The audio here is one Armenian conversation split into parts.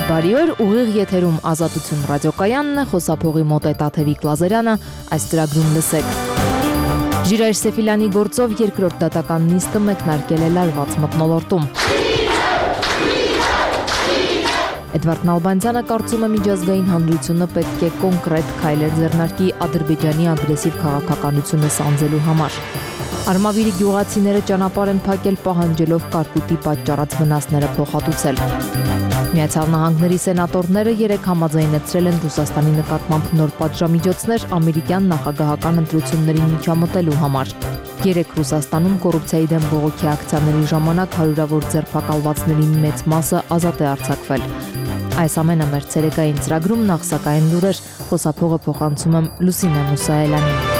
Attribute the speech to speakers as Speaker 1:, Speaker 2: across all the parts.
Speaker 1: Բարի օր, ուղիղ եթերում Ազատություն ռադիոկայանն է, խոսափողի մոտ է Տաթևիկ Լազարյանը, այս ծրագրում լսեք։ Ժիրայր Սեֆիլյանի գործով երկրորդ դատական նիստը մեկնարկել է լարված մթնոլորտում։ Էդվարդ Նալբանդյանը կարծում է միջազգային հանրությունը պետք է կոնկրետ քայլեր ձեռնարկի Ադրբեջանի ագրեսիվ քաղաքականությունը սանձելու համար։ Արմավիրի գյուղացիները ճանապարհ են փակել պահանջելով կարկուտի պատճառած վնասները փոխհատուցել։ Միացյալ Նահանգների սենատորները 3 համաձայնեցրել են Ռուսաստանի նկատմամբ նոր պատժամիջոցներ ամերիկյան նախագահական ընտրություններին միջամտելու համար։ 3 Ռուսաստանում կոռուպցիայի դեմ բողոքի ակցիաների ժամանակ հարյուրավոր ձերբակալվածների մեծ մասը ազատ է արձակվել։ Այս ամենը մեր ցերեկային ծրագրում նախ սակայն լուրեր, խոսափողը փոխանցում եմ Լուսինե Մուսայելյանին։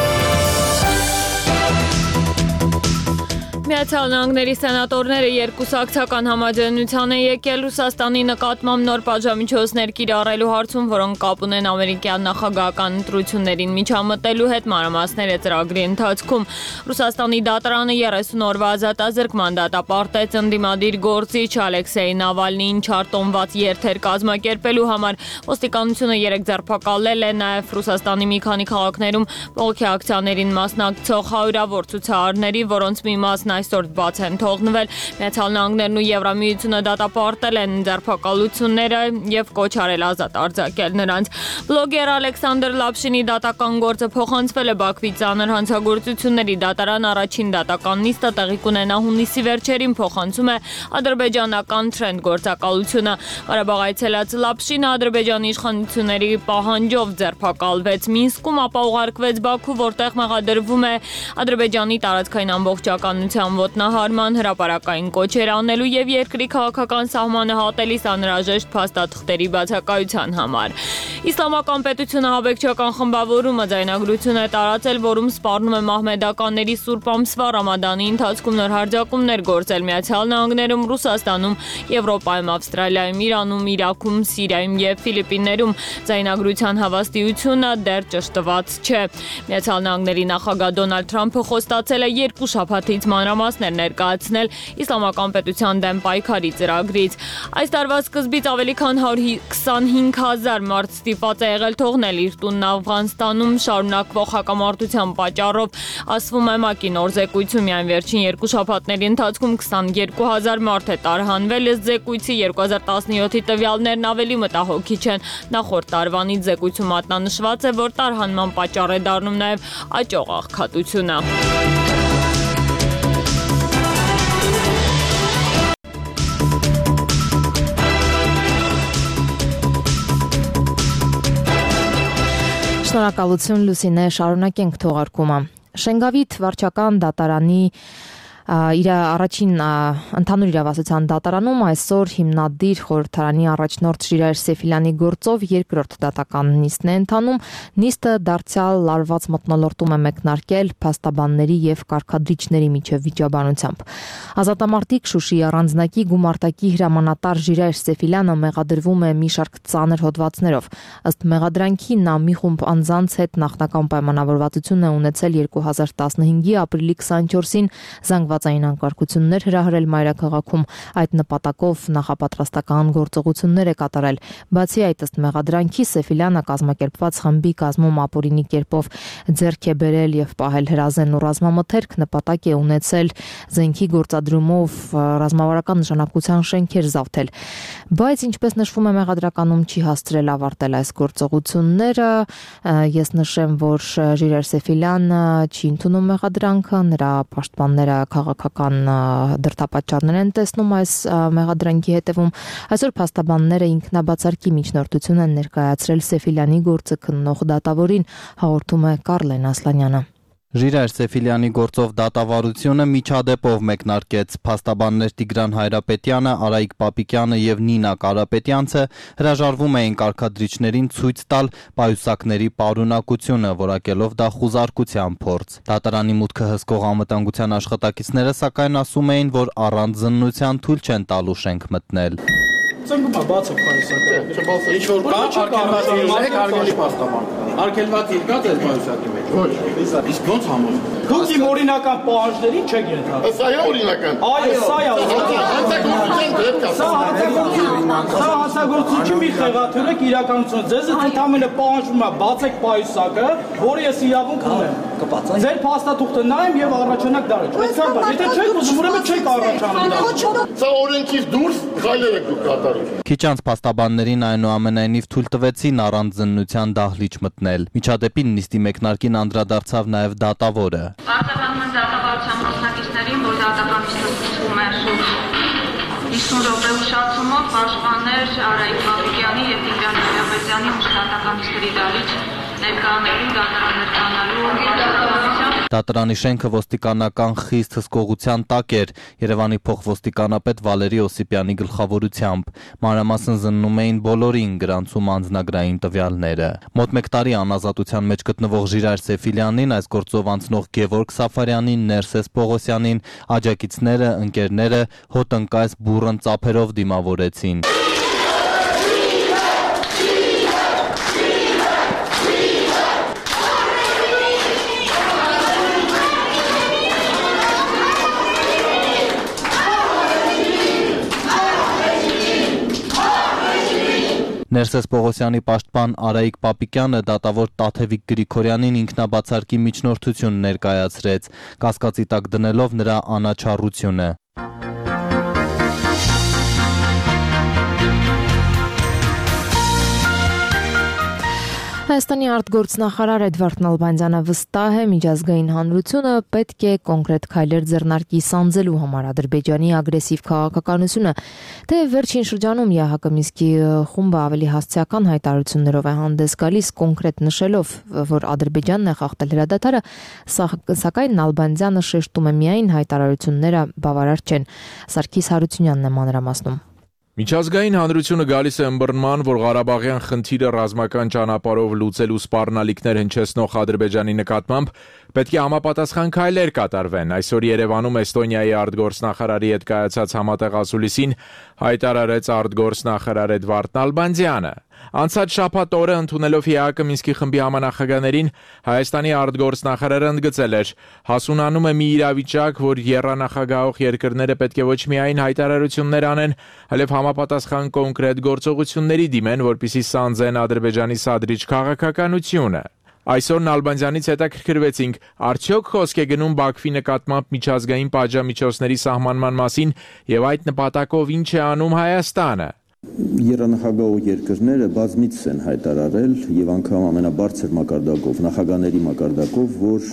Speaker 2: Միացյալ Նահանգների սենատորները երկուսակցական համաձայնության են եկել Ռուսաստանի նկատմամբ նոր պատժամիջոցներ կիրառելու հարցում, որոնք կապ ունեն ամերիկյան նախագահական ընտրություններին միջամտելու հետ, մանրամասները ծրագրի ընթացքում։ Ռուսաստանի դատարանը 30 օրվա ազատազրկման դատապարտեց ընդդիմադիր գործիչ Ալեքսեյ Նավալնիին չարտոնված երթեր կազմակերպելու համար։ Ոստիկանությունը 3 ձերբակալել է նաև Ռուսաստանի մի քանի քաղաքներում բողոքի ակցիաներին մասնակցող հարյուրավոր ցուցարարների, որոնց մի մասն այսօր բաց են թողնվել։ Միացյալ Նահանգներն ու Եվրամիությունը դատապարտել են ձերբակալությունները եւ կոչ արել ազատ արձակել նրանց։ Բլոգեր Ալեքսանդր Լապշինի դատական գործը փոխանցվել է Բաքվի ծանր հանցագործությունների դատարան առաջին դատական նիստը տեղի կունենա հունիսի վերջերին, փոխանցում է ադրբեջանական Trend գործակալությունը։ Ղարաբաղ այցելած Լապշինը Ադրբեջանի իշխանությունների պահանջով ձերբակալվեց Մինսկում, ապա ուղարկվեց Բաքու, որտեղ մեղադրվում է Ադրբեջանի տարածքային ամբողջականության ոտնահարման, հրապարակային կոչեր անելու եւ երկրի քաղաքական սահմանը հատելիս անհրաժեշտ փաստաթղթերի բացակայության համար։ Իսլամական պետությունը հավեկչական խմբավորումը ձայնագրություն է տարածել, որում սպառնում է մահմեդականների Սուրբ ամսվա Ռամադանի ընթացքում նոր հարձակումներ գործել Միացյալ Նահանգներում, Ռուսաստանում, Եվրոպայում, Ավստրալիայում, Իրանում, Իրաքում, Սիրիայում եւ Ֆիլիպիններում։ Ձայնագրության հավաստիությունը դեռ ճշտված չէ։ Միացյալ Նահանգների նախագահ Դոնալդ Թրամփը խոստացել է 2 շաբաթից մանրամասներ ներկայացնել Իսլամական պետության դեմ պայքարի ծրագրից։ Այս տարվա սկզբից ավելի քան 125,000 մարդ ստիպված է եղել թողնել իր տունն Աֆղանստանում շարունակվող հակամարտության պատճառով, ասվում է ՄԱԿ-ի նոր զեկույցում։ Միայն վերջին 2 շաբաթների ընթացքում 22,000 մարդ է տարհանվել, ըստ զեկույցի 2017-ի տվյալներն ավելի մտահոգիչ են։ Նախորդ տարվանից զեկույցում մատնանշված է, որ տարհանման պատճառ է դառնում նաև աճող աղքատությունը։
Speaker 1: Շնորհակալություն Լուսինե, շարունակենք թողարկումը։ Շենգավիթ վարչական դատարանի իր առաջին ընդհանուր իրավասության դատարանում այսօր հիմնադիր խորհրդարանի առաջնորդ Ժիրայր Սեֆիլյանի գործով երկրորդ դատական նիստն է ընթանում։ Նիստը դարձյալ լարված մթնոլորտում է մեկնարկել փաստաբանների եւ կարգադրիչների միջև վիճաբանությամբ։ Ազատամարտիկ Շուշիի առանձնակի գումարտակի հրամանատար Ժիրայր Սեֆիլյանը մեղադրվում է մի շարք ծանր հոդվածներով։ Ըստ մեղադրանքի նա մի խումբ անձանց հետ նախնական պայմանավորվածություն է ունեցել 2015-ի ապրիլի 24-ին զանգվածային անկարգություններ հրահրել մայրաքաղաքում, այդ նպատակով նախապատրաստական գործողություններ է կատարել։ Բացի այդ, ըստ մեղադրանքի Սեֆիլյանը կազմակերպված խմբի կազմում ապօրինի կերպով ձեռք է բերել եւ պահել հրազեն ու ռազմամթերք, նպատակ է ունեցել զենքի գործադրումով ռազմավարական նշանակության շենքեր զավթել։ Բայց ինչպես նշվում է մեղադրականում, չի հասցրել ավարտել այս գործողությունները։ Ես նշեմ, որ Ժիրայր Սեֆիլյանը չի ընդունում մեղադրանքը, նրա պաշտպանները քաղաքական դրդապատճառներ են տեսնում այս մեղադրանքի հետևում։ Այսօր փաստաբանները ինքնաբացարկի միջնորդություն են ներկայացրել Սեֆիլյանի գործը քննող դատավորին, հաղորդում է Կարլեն Ասլանյանը։
Speaker 3: Ժիրայր Սեֆիլյանի գործով դատավարությունը միջադեպով մեկնարկեց։ Փաստաբաններ Տիգրան Հայրապետյանը, Արայիկ Պապիկյանը եւ Նինա Կարապետյանցը հրաժարվում էին կարգադրիչներին ցույց տալ պայուսակների պարունակությունը, որակելով դա խուզարկության փորձ։ Դատարանի մուտքը հսկող անվտանգության աշխատակիցները սակայն ասում էին, որ առանց զննության թույլ չեն տալու շենք մտնել։
Speaker 4: Ծնգումա բաց է պայուսակը, չբացը ինչ որ կա, արգելված փաստաբան։ Արգելված եկած է պայուսակի մեջ։ Ոչ, իսկ ո՞նց համոզում։ Դուք իմ օրինական պահանջներին չեք ենթարկվում։ Սա է օրինական։ Այո, սա է օրինական։ Հանցագործության դեպք է։ Սա հանցագործություն։ Սա հանցագործություն մի խեղաթյուրեք իրականություն։ Ձեզ ընդամենը պահանջվում է բացեք պայուսակը, որը ես իրավունք ունեմ։ Ձեր փաստաթուղթը նայեմ եւ առաջանակ դարեք։ Եթե չեք ուզում, ուրեմն չեք առաջանում դա։
Speaker 5: Սա օրենքից դուրս քայլեր եք դուք կատարում։
Speaker 3: Քիչ անց փաստաբաններին այնուամենայնիվ թույլ տվեցին առանց զննության դահլիճ մտնել։ Միջադեպի նիստի մեկնարկին անդրադարձավ նաև դատավորը։
Speaker 6: Արտաբանման դատավարության մասնակիցներին, որ դատական նիստում է շուրջ 50 րոպե ուշացումով պաշտպաններ Արայիկ Բաբիկյանի եւ Տիգրան Նարեբեջյանի մշտական նիստերի դալիճ ներկայանալու դատարաններկանալու
Speaker 3: Դատարանի շենքը ոստիկանական խիստ հսկողության տակ էր Երևանի փոխոստիկանապետ Վալերի Օսիպյանի գլխավորությամբ։ Մանրամասն զննում էին բոլորին գրանցում անձնագրային տվյալները։ Մոտ 1 տարի անազատության մեջ գտնվող Ժիրայր Սեֆիլյանին, այս գործով անցնող Գևորգ Սաֆարյանին, Ներսես Պողոսյանին, աջակիցները, ընկերները հոտնկայս բուռն ծափերով դիմավորեցին։ Ներսես Պողոսյանի պաշտպան Արայիկ Պապիկյանը դատավոր Տաթևիկ Գրիգորյանին ինքնաբացարկի միջնորդություն ներկայացրեց, կասկածի տակ դնելով նրա անաչառությունը։
Speaker 1: Հայաստանի արտգործնախարար Էդվարդ Նալբանդյանը վստահ է միջազգային հանրությունը պետք է կոնկրետ քայլեր ձեռնարկի սանձելու համար Ադրբեջանի ագրեսիվ քաղաքականությունը, թե վերջին շրջանում ԵԱՀԿ Մինսկի խումբը ավելի հասցեական հայտարարություններով է հանդես գալիս, կոնկրետ նշելով, որ Ադրբեջանն է խախտել հրադադարը, սակայն Նալբանդյանը շեշտում է միայն հայտարարությունները բավարար չեն։ Սարգիս Հարությունյանն է մանրամասնում։
Speaker 7: Միջազգային հանրությունը գալիս է ըմբռնման, որ Ղարաբաղյան խնդիրը ռազմական ճանապարհով լուծելու սպառնալիքներ հնչեցնող Ադրբեջանի նկատմամբ պետք է համապատասխան քայլեր կատարվեն։ Այսօր Երևանում Էստոնիայի արտգործնախարարի հետ կայացած համատեղ ասուլիսին հայտարարեց արտգործնախարար Էդվարդ Նալբանդյանը։ Անցած շաբաթ օրը ընդունելով ԵԱՀԿ Մինսկի խմբի համանախագահներին Հայաստանի արտգործնախարարը ընդգծել էր. հասունանում է մի իրավիճակ, որ եռանախագահող երկրները պետք է ոչ միայն հայտարարություններ անեն, այլև համապատասխան կոնկրետ գործողությունների դիմեն, որպեսզի սանձեն Ադրբեջանի սադրիչ քաղաքականությունը։ Այսօր Նալբանդյանից հետաքրքրվեցինք, արդյոք խոսք է գնում Բաքվի նկատմամբ միջազգային պատժամիջոցների սահմանման մասին եւ այդ նպատակով ինչ է անում Հայաստանը։
Speaker 8: Երանախագահող երկրները բազմիցս են հայտարարել եւ անգամ ամենաբարձր մակարդակով, նախագահների մակարդակով, որ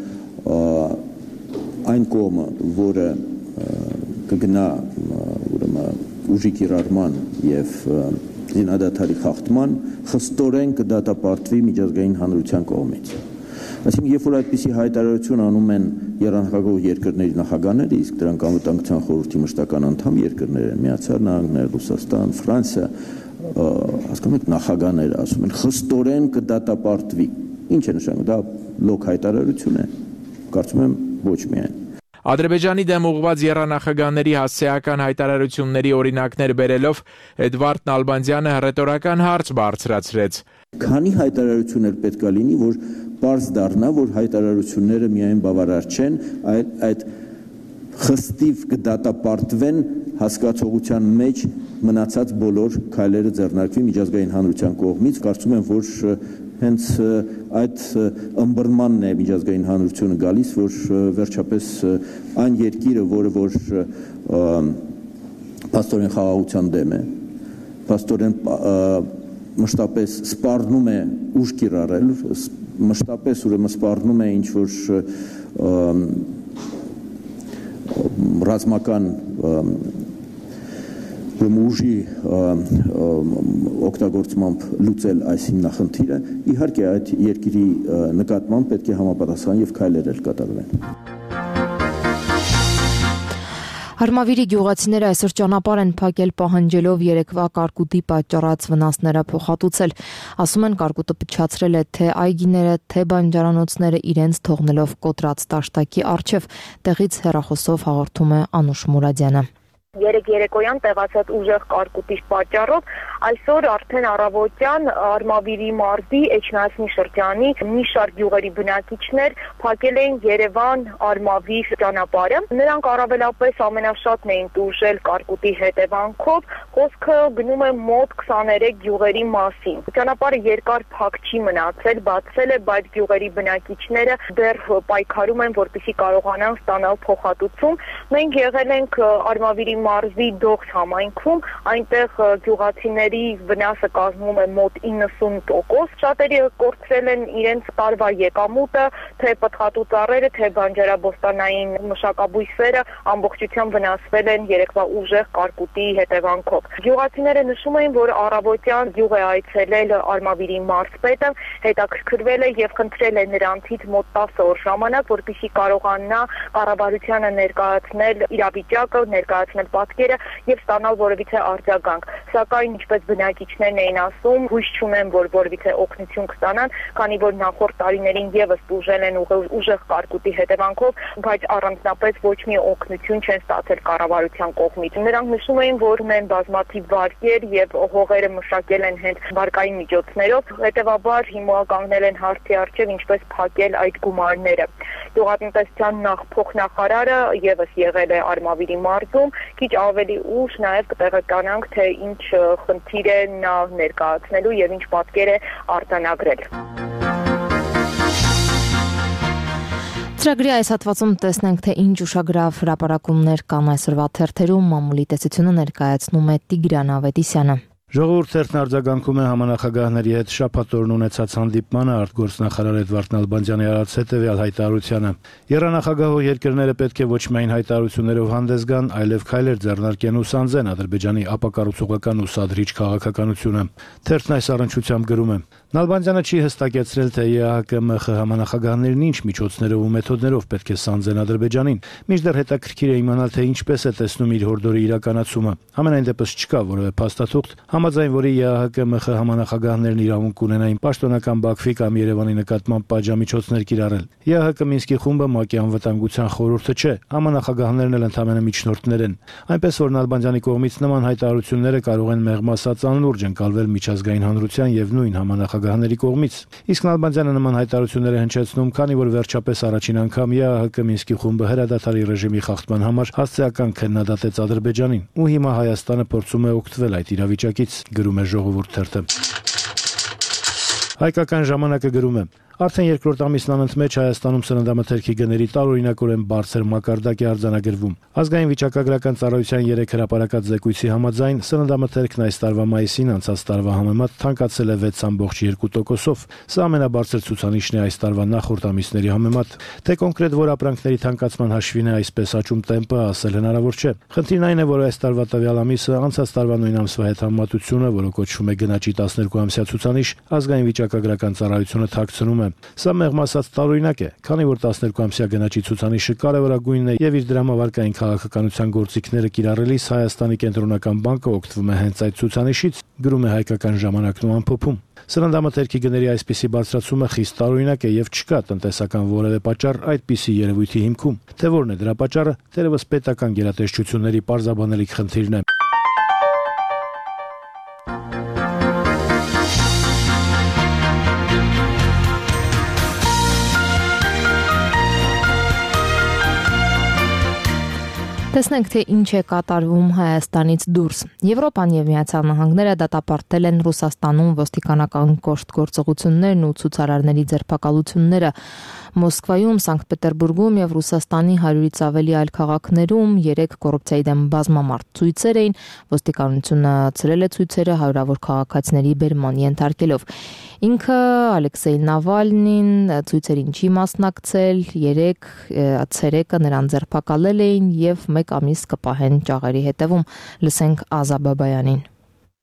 Speaker 8: այն կողմը, որը կգնա ուրեմն ուժի կիրառման եւ զինադադարի խախտման, խստորեն կդատապարտվի միջազգային հանրության կողմից։ Այսինքն, երբ որ այդպիսի հայտարարություն անում են եռանախագահող երկրների նախագահները, իսկ դրանք անվտանգության խորհրդի մշտական անդամ երկրներ են, Միացյալ Նահանգներ, Ռուսաստան, Ֆրանսիա, հասկանում եք, նախագահները ասում են խստորեն կդատապարտվի։ Ինչ է նշանակում, դա լոկ հայտարարություն է։ Կարծում եմ ոչ միայն։
Speaker 7: Ադրբեջանի դեմ ուղղված եռանախագահների հասցեական հայտարարությունների օրինակներ բերելով Էդվարդ Նալբանդյանը հռետորական հարց բարձրացրեց։
Speaker 8: Քանի հայտարարություններ պետք է լինի, որ պարզ դառնա, որ հայտարարությունները միայն բավարար չեն, այդ խստիվ կդատապարտվեն հասկացողության մեջ մնացած բոլոր քայլերը ձեռնարկվի միջազգային հանրության կողմից։ Կարծում եմ, որ հենց այդ ըմբռնմանն է միջազգային հանրությունը գալիս, որ վերջապես այն երկիրը, որ փաստորեն խաղաղության դեմ է, փաստորեն մշտապես սպառնում է ուժ կիրառել, մշտապես ուրեմն սպառնում է ինչ-որ ռազմական ուժի օգտագործմամբ լուծել այս հիմնախնդիրը, իհարկե այդ երկրի նկատմամբ պետք է համապատասխան եւ քայլեր կատարվեն։
Speaker 1: Հարմավիրի գյուղացիները այսօր ճանապարհ են փակել պահանջելով երեկվա կարկուտի պատճառած վնասները փոխհատուցել։ Ասում են, կարկուտը փչացրել է թե այգիները, թե բանջարանոցները իրենց թողնելով կոտրած տաշտակի առջև։ Տեղից հեռախոսով հաղորդում է Անուշ Մուրադյանը։
Speaker 9: Երեկ երեկոյան տեղացած ուժեղ կարկուտի պատճառով այսօր արդեն առավոտյան Արմավիրի մարզի Էջմիածնի շրջանի մի շարք գյուղերի բնակիչներ փակել էին Երևան-Արմավիր ճանապարհը։ Նրանք առավելապես ամենաշատն էին տուժել կարկուտի հետևանքով, խոսքը գնում է մոտ 23 գյուղերի մասին։ Ճանապարհը երկար փակ չի մնացել, բացել է, բայց գյուղերի բնակիչները դեռ պայքարում են, որպեսզի կարողանան ստանալ փոխհատուցում։ Մենք եղել ենք Արմավիրի մարզի Դողս համայնքում, այնտեղ գյուղացիների վնասը կազմում է մոտ 90%, շատերի կորցրել են իրենց տարվա եկամուտը, թե պտղատու ծառերը, թե բանջարաբոստանային մշակաբույսերը ամբողջությամբ վնասվել են երեկվա ուժեղ կարկուտի հետևանքով։ Գյուղացիները նշում էին, որ առավոտյան գյուղ է այցելել Արմավիրի մարզպետը, հետաքրքրվել է եւ խնդրել է նրանցից մոտ 10 օր ժամանակ, որպեսզի կարողանա կառավարությանը ներկայացնել իրավիճակը, ներկայացնել պատկերը եւ ստանալ որևիցե արձագանք։ Սակայն ինչպես բնակիչներն էին ասում, հույս չունեն, որ որևիցե օգնություն կստանան, քանի որ նախորդ տարիներին եւս տուժել են ուժեղ կարկուտի հետևանքով, բայց առանձնապես ոչ մի օգնություն չեն ստացել կառավարության կողմից։ Նրանք նշում էին, որ ունեն բազմաթիվ վարկեր եւ հողերը մշակել են հենց վարկային միջոցներով, հետեւաբար հիմա կանգնել են հարցի առջեւ ինչպես փակել այդ գումարները։ Գյուղատնտեսության փոխնախարարը եւս եղել է Արմավիրի մարզում, քիչ ավելի ուշ նաև կտեղեկանանք, թե ինչ խնդիր է նա ներկայացնելու եւ ինչ պատկեր է արձանագրել։
Speaker 1: Ծրագրի այս հատվածում տեսնենք, թե ինչ ուշագրավ հրապարակումներ կան այսօրվա թերթերում, մամուլի տեսությունը ներկայացնում է Տիգրան Ավետիսյանը։
Speaker 10: Ժողովուրդ թերթն արձագանքում է համանախագահների հետ շաբաթ օրն ունեցած հանդիպմանը արտգործնախարար Էդվարդ Նալբանդյանի արած հետևյալ հայտարարությանը։ Երանախագահող երկրները պետք է ոչ միայն հայտարարություններով հանդես գան, այլև քայլեր ձեռնարկեն ու սանձեն Ադրբեջանի ապակառուցողական ու սադրիչ քաղաքականությունը։ Թերթն այս առնչությամբ գրում է. Նալբանդյանը չի հստակեցրել, թե ԵԱՀԿ-ՄԽ համանախագահներն ինչ միջոցներով ու մեթոդներով պետք է սանձեն Ադրբեջանին, մինչդեռ հետաքրքիր է իմանալ, թե ինչպես է տեսնում իր հորդորի իրականացումը։ Համենայն դեպս չկա որևէ փաստաթուղթ, համաձայն որի ԵԱՀԿ-ՄԽ համանախագահներն իրավունք ունենային պաշտոնական Բաքվի կամ Երևանի նկատմամբ պատժամիջոցներ կիրառել։ ԵԱՀԿ Մինսկի խումբը ՄԱԿ-ի անվտանգության խորհուրդը չէ, համանախագահներն էլ ընդամենը միջնորդներ են։ Այնպես որ Նալբանդյանի կողմից նման հայտարարությունները կարող են մեղմ ասած անլուրջ ընկալվել միջազգային հանրության եւ նույն համանախագահների կողմից։ Իսկ Նալբանդյանը նման հայտարարություններ է հնչեցնում, քանի որ վերջապես առաջին անգամ ԵԱՀԿ Մինսկի խումբը հրադադարի ռեժիմի խախտման համար հասցեական քննադատեց Ադրբեջանին, ու հիմա Հայաստանը փորձում է օգտվել այդ իրավիճակից, գրում է Ժողովուրդ թերթը։ Հայկական ժամանակը գրում է. Արդեն երկրորդ ամիսն անընդմեջ Հայաստանում սննդամթերքի գների տարօրինակորեն բարձր մակարդակ է արձանագրվում։ Ազգային վիճակագրական ծառայության 3 հրապարակած զեկույցի համաձայն սննդամթերքն այս տարվա մայիսին անցած տարվա համեմատ թանկացել է 6.2%-ով։ Սա ամենաբարձր ցուցանիշն է այս տարվա նախորդ ամիսների համեմատ։ Թե կոնկրետ որ ապրանքների թանկացման հաշվին է այսպես աճում տեմպը, ասել հնարավոր չէ։ Խնդիրն այն է, որ այս տարվա տվյալ ամիսը անցած տարվա նույն ամսվա հետ համեմատությունը, որը կոչվում է գնաճի 12-ամսյա ցուցանիշ, ազգային վիճակագրական ծառայությունը թաքցնում է։ Սա մեղմ ասած տարօրինակ է, քանի որ 12-ամսյա գնաճի ցուցանիշը կարևորագույնն է եւ իր դրամավարկային քաղաքականության գործիքները կիրառելիս Հայաստանի կենտրոնական բանկը օգտվում է հենց այդ ցուցանիշից, գրում է Հայկական ժամանակն ու ամփոփում։ Սննդամթերքի գների այսպիսի բարձրացումը խիստ տարօրինակ է եւ չկա տնտեսական որևէ պատճառ այդպիսի երևույթի հիմքում։ Թե որն է դրա պատճառը, թերևս պետական գերատեսչությունների պարզաբանելիք խնդիրն է։
Speaker 1: Տեսնենք, թե ինչ է կատարվում Հայաստանից դուրս։ Եվրոպան եւ Միացյալ Նահանգները դատապարտել են Ռուսաստանում ոստիկանական կոշտ գործողություններն ու ցուցարարների ձերբակալությունները։ Մոսկվայում, Սանկտ Պետերբուրգում եւ Ռուսաստանի 100-ից ավելի այլ քաղաքներում 3 կոռուպցիայի դեմ բազմամարդ ցույցեր էին։ Ոստիկանությունը ցրել է ցույցերը հարյուրավոր քաղաքացիների բերման ենթարկելով։ Ինքը Ալեքսեյ Նավալնին ցույցերին չի մասնակցել, 3 ցերեկը նրան ձերբակալել էին եւ 1 ամիս կպահեն ճաղերի հետևում։ Լսենք Ազա Բաբայանին։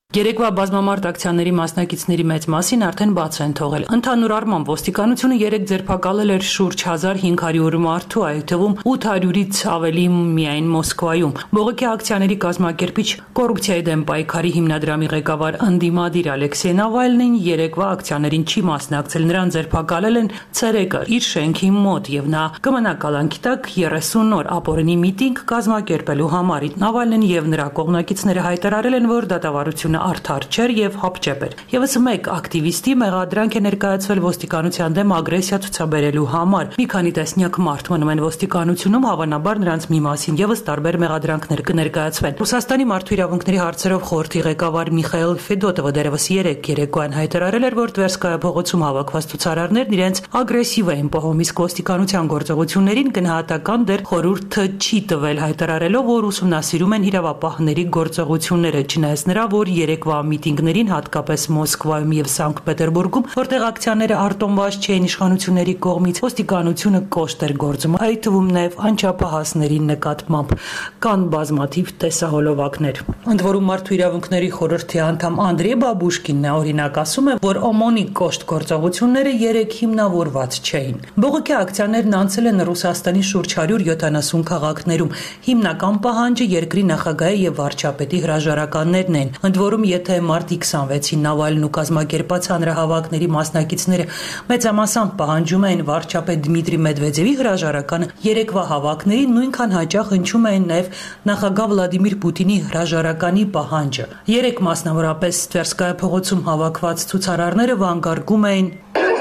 Speaker 11: Երեկվա բազմամարդ ակցիաների մասնակիցների մեծ մասին արդեն բաց են թողել։ Ընդհանուր առմամբ ոստիկանությունը երեք ձերբակալել էր շուրջ 1500 մարդու, այդ թվում 800-ից ավելի միայն Մոսկվայում։ Բողոքի ակցիաների կազմակերպիչ կոռուպցիայի դեմ պայքարի հիմնադրամի ղեկավար ընդդիմադիր Ալեքսեյ Նավալնին երեկվա ակցիաներին չի մասնակցել, նրան ձերբակալել են ցերեկը իր շենքի մոտ եւ նա կմնա կալանքի տակ 30 օր ապօրինի միտինգ կազմակերպելու համար։ Նավալնին եւ նրա կողմնակիցները հայտարարել են, որ դատավարությունը արդար չէր եւ հապճեպ էր։ Եվս մեկ ակտիվիստի մեղադրանք է ներկայացվել ոստիկանության դեմ ագրեսիա ցուցաբերելու համար։ Մի քանի տեսնյակ մարդ մնում են ոստիկանությունում, հավանաբար նրանց մի մասին եւս տարբեր մեղադրանքներ կներկայացվեն։ Ռուսաստանի մարդու իրավունքների հարցերով խորհրդի ղեկավար Միխայել Ֆեդոտովը դերևս երեկոյան հայտարարել էր, որ Տվերսկայա փողոցում հավաքված ցուցարարներն իրենց ագրեսիվ էին պահում, իսկ ոստիկանության գործողություններին գնահատական դեր խորհուրդը չի տվել, հայտարարելով, որ ուսումնասիրում են իրավապահների գործողությունները, չնայած նրա, որ երեկվա միտինգներին, հատկապես Մոսկվայում եւ Սանկտ Պետերբուրգում, որտեղ ակցիաները արտոնված չէին իշխանությունների կողմից, ոստիկանությունը կոշտ էր գործում, այդ թվում նաեւ անչափահասների նկատմամբ կան բազմաթիվ տեսահոլովակներ։ Ընդ որում մարդու իրավունքների խորհրդի անդամ Անդրեյ Բաբուշկինն օրինակ ասում է, որ OMON-ի կոշտ գործողությունները երեք հիմնավորված չէին։ Բողոքի ակցիաներն անցել են Ռուսաստանի շուրջ 170 քաղաքներում։ Հիմնական պահանջը երկրի նախագահի եւ վարչապետի հրաժարականներն են։ Ընդ որում, եթե մարտի 26-ին Նավալն ու կազմակերպած հանրահավաքների մասնակիցները մեծամասամբ պահանջում էին վարչապետ Դմիտրի Մեդվեդևի հրաժարականը, երեկվա հավաքներին նույնքան հաճախ հնչում էին նաև նախագահ Վլադիմիր Պուտինի հրաժարականի պահանջը։ Երեք մասնավորապես Տվերսկայա փողոցում հավաքված ցուցարարները վանկարկում էին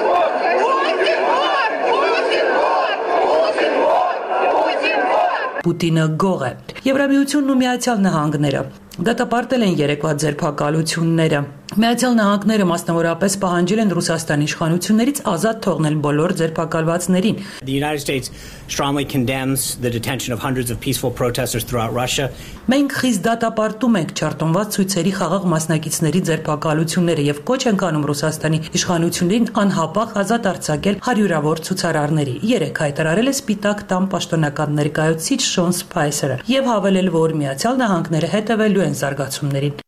Speaker 11: Պուտինը գող է։ Եվրամիությունն ու Միացյալ Նահանգները դատապարտել են երեկվա ձերբակալությունները։ Միացյալ Նահանգները մասնավորապես պահանջել են Ռուսաստանի իշխանություններից ազատ թողնել բոլոր ձերբակալվածներին։
Speaker 12: The United States strongly condemns the detention of hundreds of peaceful protesters throughout Russia.
Speaker 11: Մենք խիստ դատապարտում ենք չարտոնված ցույցերի խաղաղ մասնակիցների ձերբակալությունները եւ կոչ ենք անում Ռուսաստանի իշխանություններին անհապաղ ազատ արձակել հարյուրավոր ցուցարարների։ Երեք հայտարարել է Սպիտակ տան պաշտոնական ներկայացուցիչ Շոն Սփայսերը եւ հավելել, որ Միացյալ Նահանգները հետևելու են զարգացումներին։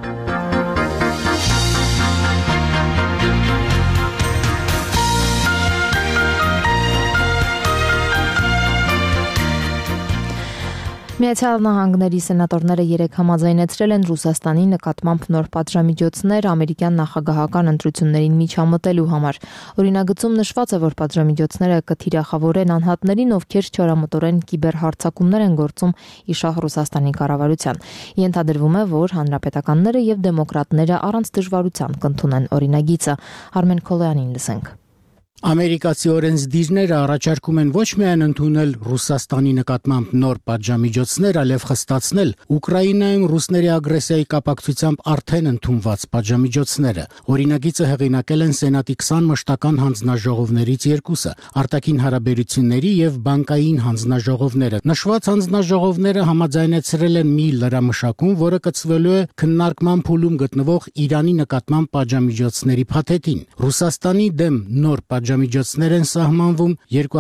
Speaker 1: Միացյալ Նահանգների սենատորները երեկ համաձայնեցրել են Ռուսաստանի նկատմամբ նոր պատժամիջոցներ ամերիկյան նախագահական ընտրություններին միջամտելու համար։ Օրինագծում նշված է, որ պատժամիջոցները կթիրախավորեն անհատներին, ովքեր չարամտորեն կիբերհարձակումներ են գործում իշահ Ռուսաստանի կառավարության։ Ենթադրվում է, որ հանրապետականները եւ դեմոկրատները առանց դժվարության կընդունեն օրինագիծը։ Արմեն Քոլոյանին լսենք։
Speaker 13: Ամերիկացի օրենսդիրները առաջարկում են ոչ միայն ընդունել Ռուսաստանի նկատմամբ նոր պատժամիջոցներ, այլև խստացնել Ուկրաինայում ռուսների ագրեսիայի կապակցությամբ արդեն ընդունված պատժամիջոցները։ Օրինագիծը հեղինակել են Սենատի 20 մշտական հանձնաժողովներից երկուսը՝ արտաքին հարաբերությունների եւ բանկային հանձնաժողովները։ Նշված հանձնաժողովները համաձայնեցրել են մի լրամշակում, որը կցվելու է քննարկման փուլում գտնվող Իրանի նկատմամբ պատժամիջոցների փաթեթին։ Ռուսաստանի դեմ նոր պատժամիջոցներ են սահմանվում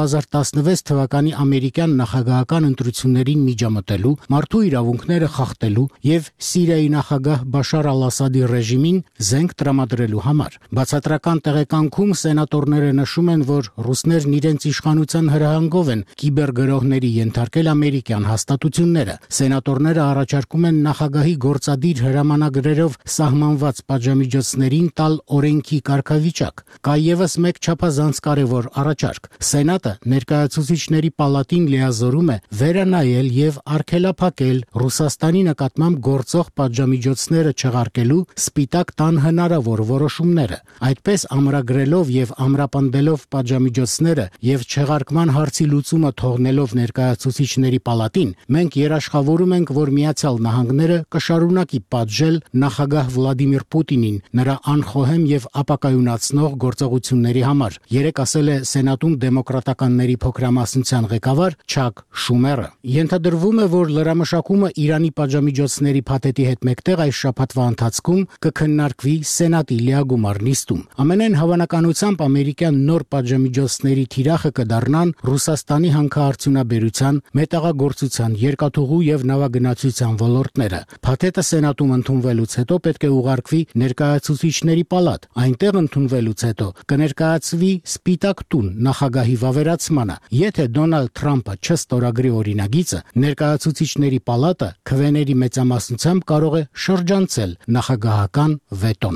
Speaker 13: 2016 թվականի ամերիկյան նախագահական ընտրություններին միջամտելու, մարդու իրավունքները խախտելու եւ Սիրիայի նախագահ Բաշար Ալ-Ասադի ռեժիմին զենք տրամադրելու համար։ Բացատրական տեղեկանքում սենատորները նշում են, որ ռուսներն իրենց իշխանության հրահանգով են կիբերգրոհների ենթարկել ամերիկյան հաստատությունները։ Սենատորները առաջարկում են նախագահի գործադիր հրամանագրերով սահմանված պատժամիջոցներին տալ օրենքի կարգավիճակ։ Կա եւս մեկ չափազանց կարևոր առաջարկ։ Սենատը ներկայացուցիչների պալատին լիազորում է վերանայել եւ արգելափակել Ռուսաստանի նկատմամբ գործող պատժամիջոցները չեղարկելու Սպիտակ տան հնարավոր որոշումները։ Այդպես ամրագրելով եւ ամրապնդելով պատժամիջոցները եւ չեղարկման հարցի լուծումը թողնելով ներկայացուցիչների պալատին, մենք երաշխավորում ենք, որ Միացյալ Նահանգները կշարունակի պատժել նախագահ Վլադիմիր Պուտինին նրա անխոհեմ եւ ապակայունացնող գործողությունների համար երեք ասել է Սենատում դեմոկրատականների փոքրամասնության ղեկավար Չակ Շումերը։ Ենթադրվում է, որ լրամշակումը Իրանի պատժամիջոցների փաթեթի հետ մեկտեղ այս շաբաթվա ընթացքում կքննարկվի Սենատի լիագումար նիստում։ Ամենայն հավանականությամբ ամերիկյան նոր պատժամիջոցների թիրախը կդառնան Ռուսաստանի հանքարդյունաբերության, մետաղագործության, երկաթուղու եւ նավագնացության ոլորտները։ Փաթեթը Սենատում ընդունվելուց հետո պետք է ուղարկվի ներկայացուցիչների պալատ։ Այնտեղ ընդունվելուց հետո կներկայացվի Սպիտակ տուն նախագահի վավերացմանը։ Եթե Դոնալդ Թրամփը չստորագրի օրինագիծը, ներկայացուցիչների պալատը քվեների մեծամասնությամբ կարող է շրջանցել նախագահական վետոն։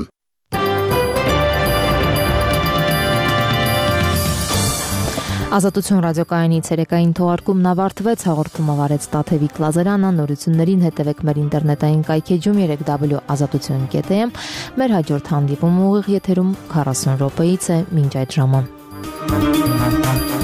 Speaker 1: Ազատություն ռադիոկայանի ցերեկային թողարկումն ավարտվեց, հաղորդումը վարեց Տաթևիկ Լազարյանը, նորություններին հետևեք մեր ինտերնետային կայքեջում 3w.azatutun.am, մեր հաջորդ հանդիպումը ուղիղ եթերում 40 րոպեից է, մինչ այդ ժամը։